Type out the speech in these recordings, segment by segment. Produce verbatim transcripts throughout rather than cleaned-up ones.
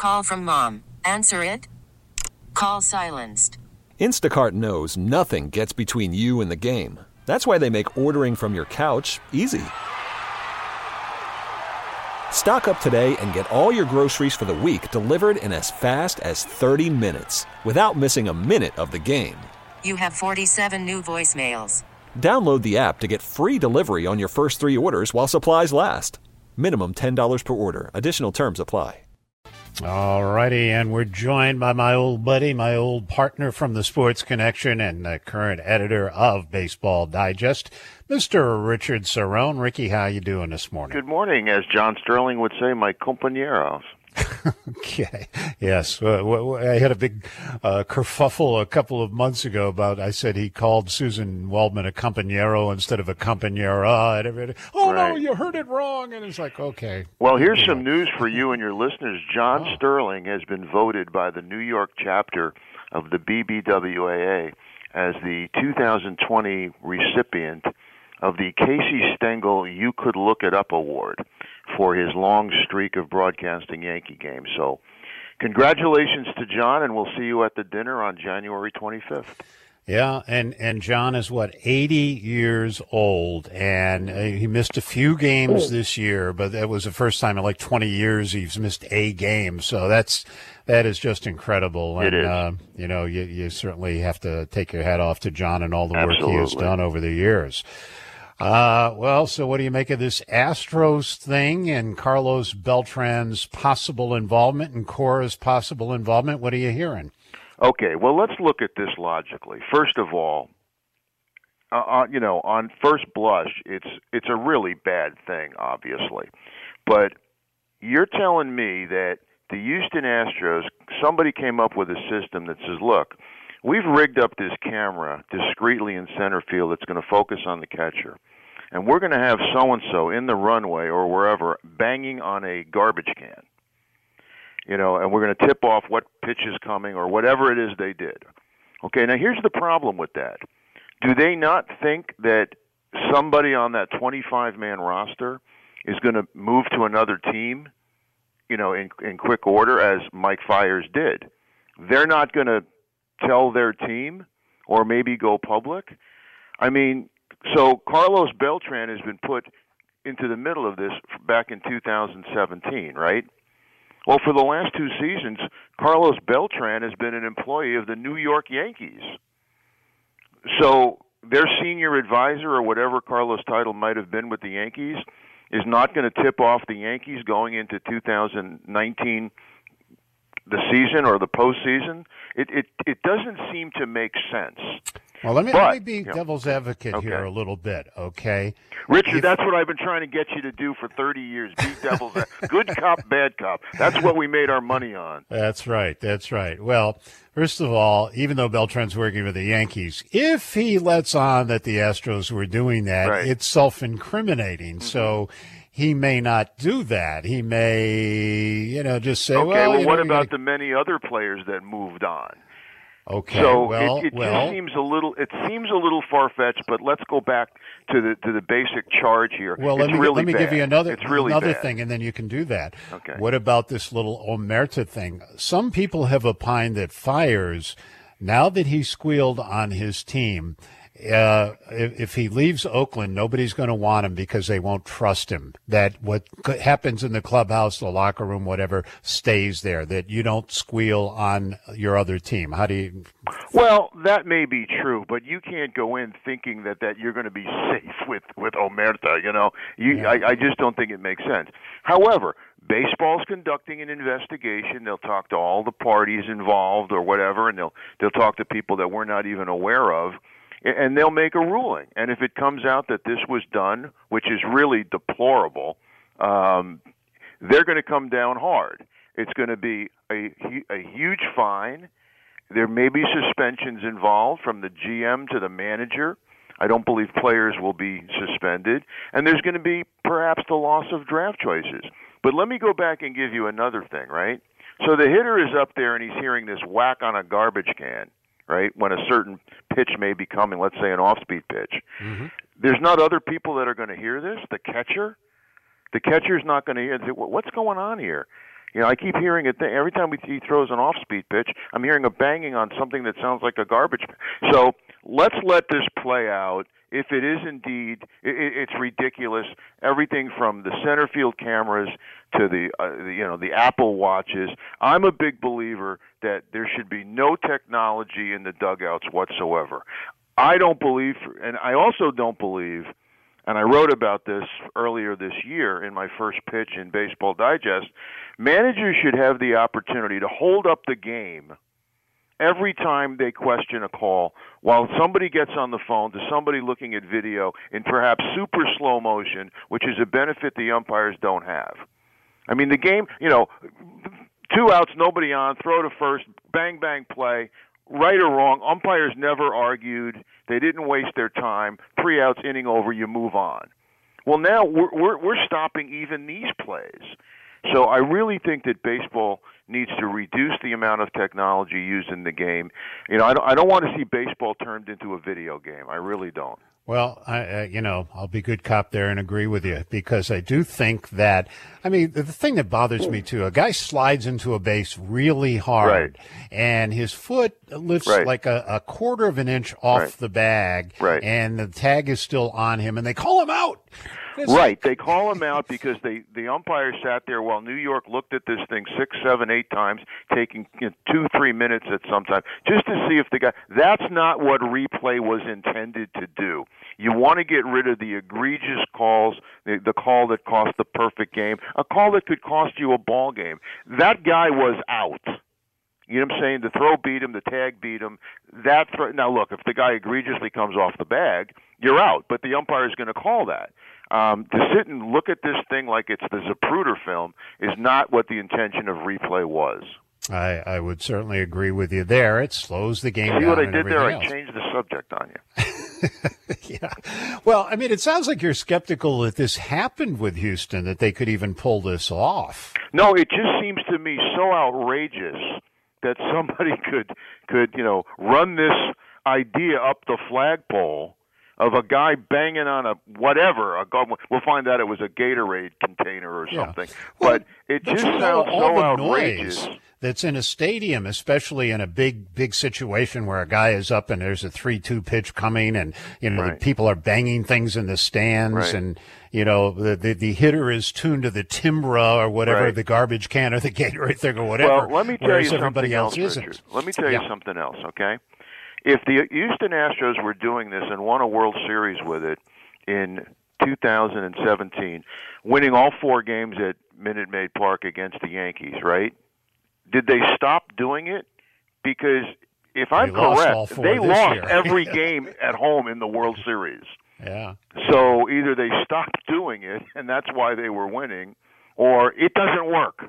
Call from mom. Answer it. Call silenced. Instacart knows nothing gets between you and the game. That's why they make ordering from your couch easy. Stock up today and get all your groceries for the week delivered in as fast as thirty minutes without missing a minute of the game. You have forty-seven new voicemails. Download the app to get free delivery on your first three orders while supplies last. Minimum ten dollars per order. Additional terms apply. All righty, and we're joined by my old buddy, my old partner from the Sports Connection and the current editor of Baseball Digest, Mister Richard Cerrone. Ricky, how you doing this morning? Good morning. As John Sterling would say, my compañeros. Okay. Yes. Uh, I had a big uh, kerfuffle a couple of months ago about, I said he called Susan Waldman a compañero instead of a compañera. And everybody, oh, right. No, you heard it wrong. And it's like, okay. Well, here's some news for you and your listeners. John oh. Sterling has been voted by the New York chapter of the B B W A A as the two thousand twenty recipient of the Casey Stengel You Could Look It Up Award for his long streak of broadcasting Yankee games. So congratulations to John, and we'll see you at the dinner on January twenty-fifth. Yeah, and, and John is, what, eighty years old, and uh, he missed a few games this year, but that was the first time in like twenty years he's missed a game. So that's that is just incredible. And, it is. Uh, you know, you, you certainly have to take your hat off to John and all the Absolutely. work he has done over the years. Uh, well, so what do you make of this Astros thing and Carlos Beltran's possible involvement and Cora's possible involvement? What are you hearing? Okay, well, let's look at this logically. First of all, uh, uh, you know, on first blush, it's it's a really bad thing, obviously. But you're telling me that the Houston Astros, somebody came up with a system that says, look, we've rigged up this camera discreetly in center field that's going to focus on the catcher. And we're going to have so-and-so in the runway or wherever banging on a garbage can. You know, and we're going to tip off what pitch is coming or whatever it is they did. Okay, now here's the problem with that. Do they not think that somebody on that twenty-five man roster is going to move to another team, you know, in, in quick order, as Mike Fiers did? They're not going to tell their team or maybe go public? I mean, so Carlos Beltran has been put into the middle of this back in two thousand seventeen, right? Well, for the last two seasons, Carlos Beltran has been an employee of the New York Yankees. So their senior advisor, or whatever Carlos' title might have been with the Yankees, is not going to tip off the Yankees going into two thousand nineteen, the season or the postseason. It it it doesn't seem to make sense. Well, let me, but, let me be yeah. devil's advocate okay. here a little bit, okay? Richard, if, that's what I've been trying to get you to do for thirty years. Be devil's advocate. Good cop, bad cop. That's what we made our money on. That's right. That's right. Well, first of all, even though Beltran's working with the Yankees, if he lets on that the Astros were doing that, right. it's self-incriminating. Mm-hmm. So he may not do that. He may, you know, just say, okay, well, well, you what know, about gotta... the many other players that moved on? Okay. So well, it, it well, just seems a little it seems a little far fetched, but let's go back to the to the basic charge here. Well, it's let me really let me bad. give you another it's really another bad. thing, and then you can do that. Okay. What about this little Omerta thing? Some people have opined that Fiers, now that he squealed on his team, uh, if, if he leaves Oakland, nobody's going to want him because they won't trust him. That what happens in the clubhouse, the locker room, whatever, stays there. That you don't squeal on your other team. How do you? Well, that may be true, but you can't go in thinking that, that you're going to be safe with, with Omerta. You know, you Yeah. I, I just don't think it makes sense. However, baseball's conducting an investigation. They'll talk to all the parties involved or whatever, and they'll they'll talk to people that we're not even aware of. And they'll make a ruling. And if it comes out that this was done, which is really deplorable, um, they're going to come down hard. It's going to be a, a huge fine. There may be suspensions involved from the G M to the manager. I don't believe players will be suspended. And there's going to be perhaps the loss of draft choices. But let me go back and give you another thing, right? So the hitter is up there and he's hearing this whack on a garbage can, right, when a certain pitch may be coming, let's say an off-speed pitch. Mm-hmm. There's not other people that are going to hear this. The catcher? The catcher's not going to hear it. What's going on here? You know, I keep hearing it th- every time we, he throws an off-speed pitch. I'm hearing a banging on something that sounds like a garbage. So let's let this play out. If it is indeed, it, it's ridiculous. Everything from the center field cameras to the, uh, the, you know, the Apple Watches. I'm a big believer that there should be no technology in the dugouts whatsoever. I don't believe, and I also don't believe. And I wrote about this earlier this year in my first pitch in Baseball Digest. Managers should have the opportunity to hold up the game every time they question a call while somebody gets on the phone to somebody looking at video in perhaps super slow motion, which is a benefit the umpires don't have. I mean, the game, you know, two outs, nobody on, throw to first, bang, bang, play. Right or wrong, umpires never argued. They didn't waste their time. Three outs, inning over, you move on. Well, now we're, we're, we're stopping even these plays. So I really think that baseball needs to reduce the amount of technology used in the game. You know, I don't, I don't want to see baseball turned into a video game. I really don't. Well, I, uh, you know, I'll be good cop there and agree with you, because I do think that, I mean, the thing that bothers me too, a guy slides into a base really hard, right, and his foot lifts right, like a, a quarter of an inch off right, the bag, right, and the tag is still on him, and they call him out. It's right. They call him out because they the umpire sat there while New York looked at this thing six, seven, eight times, taking you know, two, three minutes at some time, just to see if the guy. That's not what replay was intended to do. You want to get rid of the egregious calls, the, the call that cost the perfect game, a call that could cost you a ball game. That guy was out. You know what I'm saying? The throw beat him, the tag beat him. That throw, now look, if the guy egregiously comes off the bag, you're out. But the umpire is going to call that. Um, to sit and look at this thing like it's the Zapruder film is not what the intention of replay was. I, I would certainly agree with you there. It slows the game down. See what I did there? Else. I changed the subject on you. Yeah. Well, I mean, it sounds like you're skeptical that this happened with Houston, that they could even pull this off. No, it just seems to me so outrageous that somebody could, could you know, run this idea up the flagpole of a guy banging on a whatever. A, we'll find out it was a Gatorade container or something. Yeah. Well, but it just sounds so outrageous. That's in a stadium, especially in a big, big situation where a guy is up and there's a three two pitch coming, and, you know, right, the people are banging things in the stands, right, and, you know, the, the, the hitter is tuned to the Timbra or whatever, right, the garbage can or the Gatorade thing or whatever. Well, let me tell you something else, else, Richard. Let me tell you yeah. something else, okay? If the Houston Astros were doing this and won a World Series with it in two thousand seventeen, winning all four games at Minute Maid Park against the Yankees, right? Did they stop doing it? Because if I'm they correct, lost they lost year. every game at home in the World Series. Yeah. So either they stopped doing it, and that's why they were winning, or it doesn't work.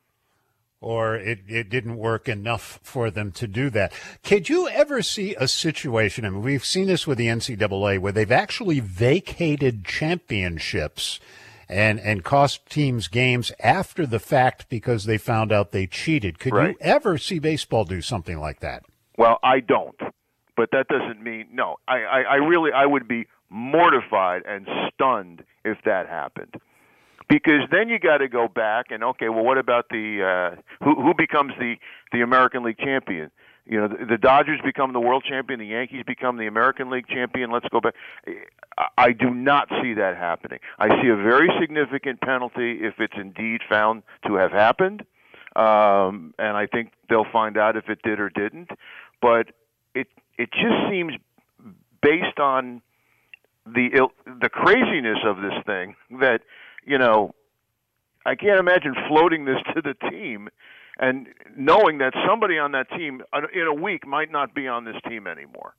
Or it, it didn't work enough for them to do that. Could you ever see a situation, I mean, we've seen this with the N C double A, where they've actually vacated championships and, and cost teams games after the fact because they found out they cheated. Could right. you ever see baseball do something like that? Well, I don't. But that doesn't mean, no, I, I, I really, I would be mortified and stunned if that happened. Because then you got to go back and, okay, well, what about the uh, who who becomes the, the American League champion? You know, the, the Dodgers become the world champion, the Yankees become the American League champion. Let's go back. I, I do not see that happening. I see a very significant penalty if it's indeed found to have happened, um, and I think they'll find out if it did or didn't. But it it just seems, based on the the craziness of this thing, that, you know, I can't imagine floating this to the team and knowing that somebody on that team in a week might not be on this team anymore.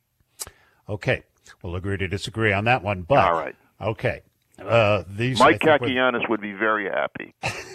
Okay. We'll agree to disagree on that one. But, all right. Okay. Uh, these, Mike Kakianis would be very happy.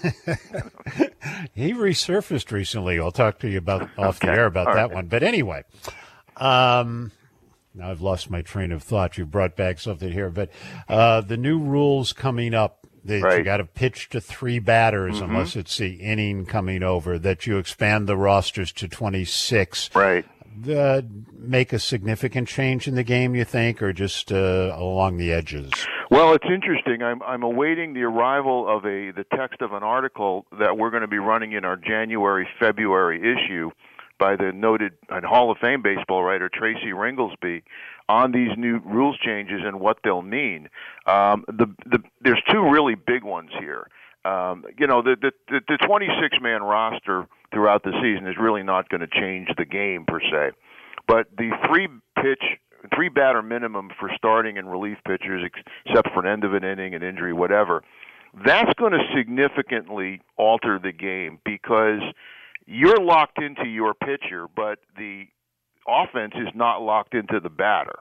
He resurfaced recently. I'll talk to you about off okay. the air about all that right. one. But anyway, um, now I've lost my train of thought. You brought back something here. But uh, the new rules coming up, that right. you got to pitch to three batters mm-hmm. unless it's the inning coming over, that you expand the rosters to twenty-six. Right. Uh, make a significant change in the game, you think, or just uh, along the edges? Well, it's interesting. I'm I'm awaiting the arrival of a the text of an article that we're going to be running in our January February issue by the noted and Hall of Fame baseball writer Tracy Ringlesby on these new rules changes and what they'll mean. Um, the the there's two really big ones here. Um, you know, the the the twenty-six man roster throughout the season is really not going to change the game per se, but the three pitch. Three batter minimum for starting and relief pitchers, except for an end of an inning, an injury, whatever. That's going to significantly alter the game because you're locked into your pitcher, but the offense is not locked into the batter.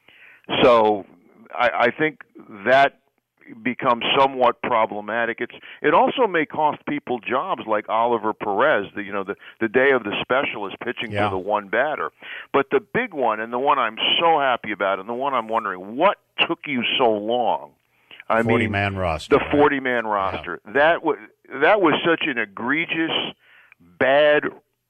So I, I think that becomes somewhat problematic. It's it also may cost people jobs like Oliver Perez, the you know the the day of the specialist pitching yeah. to the one batter. But the big one, and the one I'm so happy about, and the one I'm wondering what took you so long. I forty mean, man roster. The forty man roster. Yeah. That was that was such an egregious, bad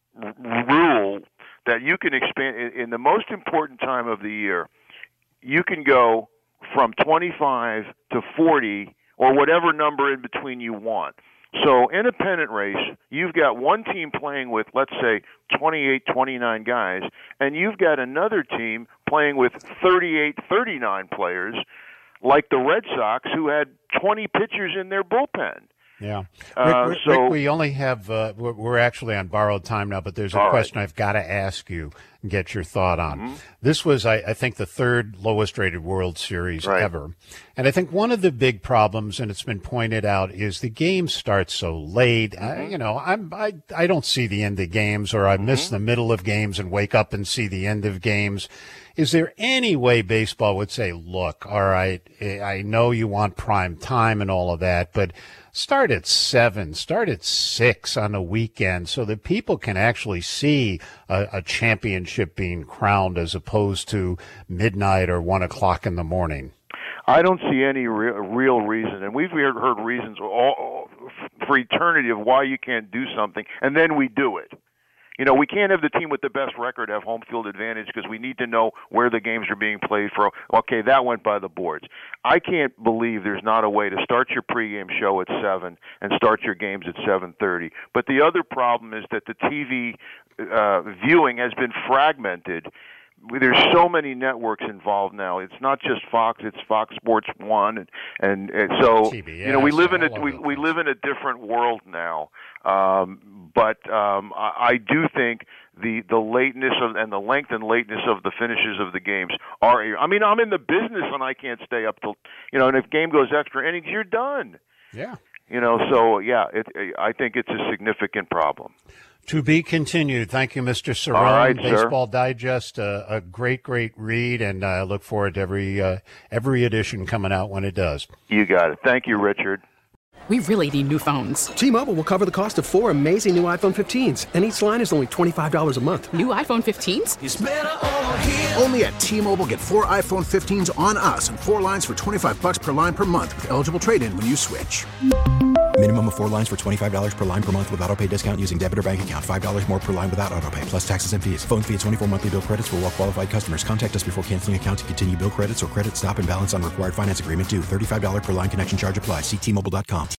r- rule that you can expand in, in the most important time of the year. You can go from twenty-five to forty or whatever number in between you want. So in a pennant race, you've got one team playing with, let's say, twenty-eight, twenty-nine guys, and you've got another team playing with thirty-eight, thirty-nine players, like the Red Sox, who had twenty pitchers in their bullpen. Yeah. Uh, Rick, so, Rick, we only have, uh, we're, we're actually on borrowed time now, but there's a question right. I've got to ask you and get your thought on. Mm-hmm. This was, I, I think, the third lowest rated World Series right. ever. And I think one of the big problems, and it's been pointed out, is the game starts so late. Mm-hmm. I, you know, I'm, I, I don't see the end of games, or I mm-hmm. miss the middle of games and wake up and see the end of games. Is there any way baseball would say, look, all right, I know you want prime time and all of that, but start at seven, start at six on a weekend so that people can actually see a, a championship being crowned as opposed to midnight or one o'clock in the morning? I don't see any re- real reason, and we've heard, heard reasons all, for eternity of why you can't do something, and then we do it. You know, we can't have the team with the best record have home field advantage because we need to know where the games are being played for. Okay, that went by the boards. I can't believe there's not a way to start your pregame show at seven and start your games at seven thirty. But the other problem is that the T V uh, viewing has been fragmented. There's so many networks involved now. It's not just Fox; it's Fox Sports One, and and, and so T V S, you know we live in a we, we live in a different world now. Um, but um, I, I do think the the lateness of and the length and lateness of the finishes of the games are. I mean, I'm in the business and I can't stay up till you know. And if game goes extra innings, you're done. Yeah. You know, so yeah, it, I think it's a significant problem. To be continued. Thank you, Mister Cerrone. All right, Baseball sir. Digest, uh, a great, great read, and I uh, look forward to every uh, every edition coming out when it does. You got it. Thank you, Richard. We really need new phones. T-Mobile will cover the cost of four amazing new iPhone fifteens, and each line is only twenty-five dollars a month. New iPhone fifteens? It's better over here. Only at T-Mobile, get four iPhone fifteens on us and four lines for twenty-five dollars per line per month with eligible trade-in when you switch. Minimum of four lines for twenty-five dollars per line per month with autopay discount using debit or bank account. five dollars more per line without autopay, plus taxes and fees. Phone fee at twenty-four monthly bill credits for well-qualified customers. Contact us before canceling account to continue bill credits or credit stop and balance on required finance agreement due. thirty-five dollars per line connection charge applies. See T Mobile dot com.